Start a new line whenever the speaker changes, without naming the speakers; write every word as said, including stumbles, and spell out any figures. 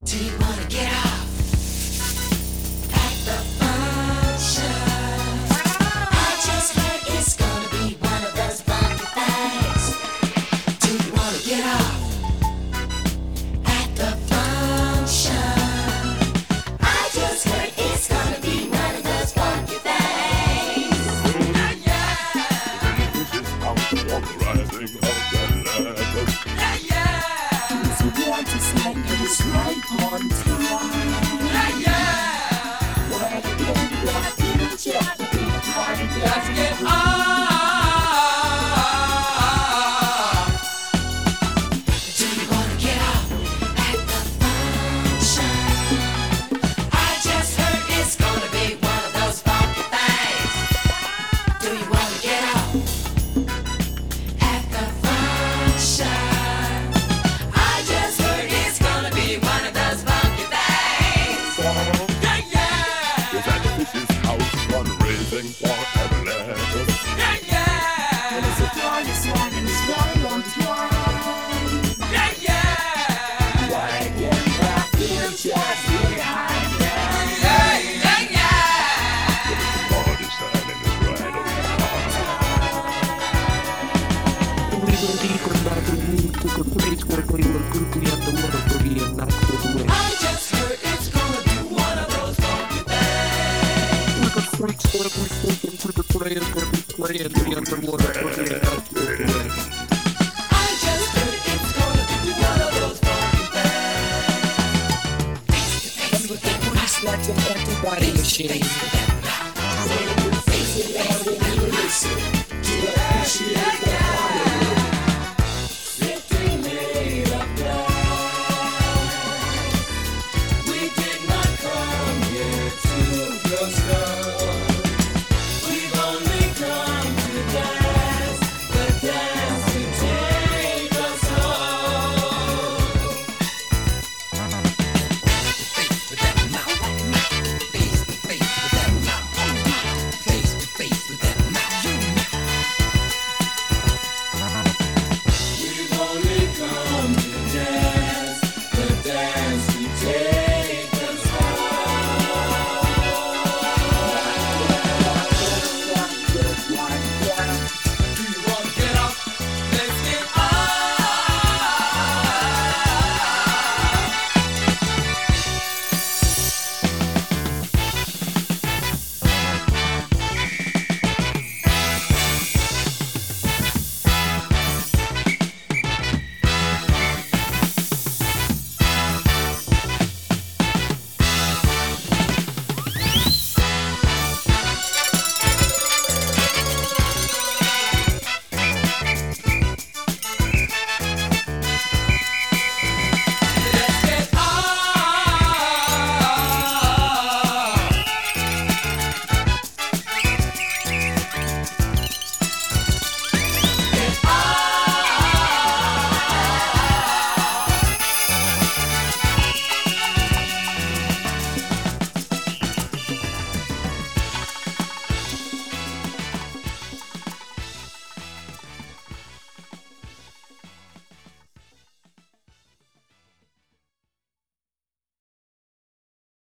Do you wanna get off at the function? I just heard it's gonna be one of those funky things. Do you wanna get off at the function? I just heard it's gonna be one of those funky things. Yeah, yeah.
This is how the rising of the letters.
Yeah, yeah.
It's a want to say it is right on time.
Yeah, yeah.
Where the game got future, the big party
Let's
got
get off. Do you wanna get off at the function? I just heard it's gonna be one of those funky things. Do you wanna get off at the function? I just heard it's gonna be one of those funky things. Yeah, yeah.
Is that this is house fundraising for Atlanta?
Yeah, yeah.
It's a party song and it's right on time.
Yeah, yeah.
Where the game got future, behind them.
Yeah, yeah, yeah.
Party signing is right on
I just heard it's gonna be one of those funky things. I just heard it's gonna be one of those funky things.
Face it and then release it. To appreciate